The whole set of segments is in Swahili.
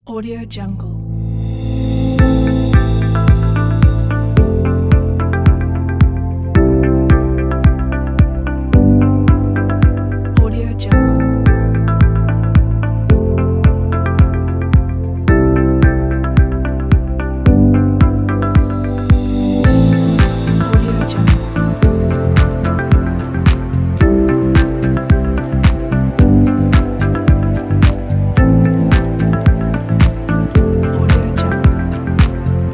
Audio Jungle. Audio Jungle. Audio Jungle. Audio Jungle.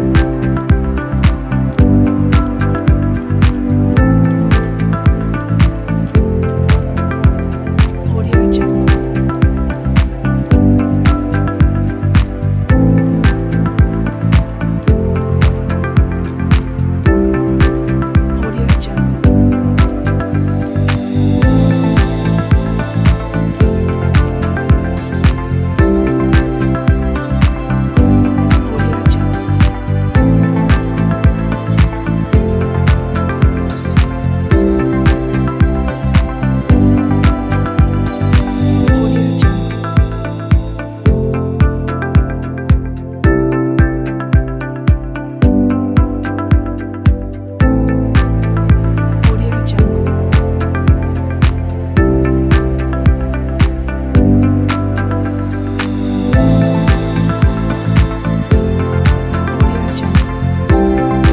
Audio Jungle. Audio Jungle. Audio Jungle. Audio Jungle. Audio Jungle. Audio Jungle.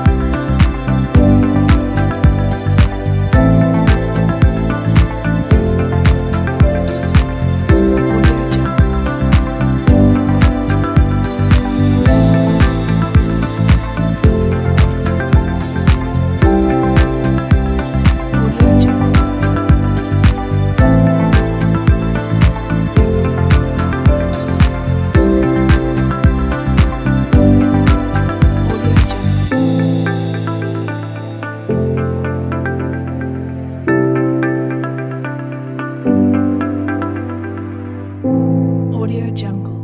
Audio Jungle. Audio Jungle. Audio Jungle. Audio Jungle.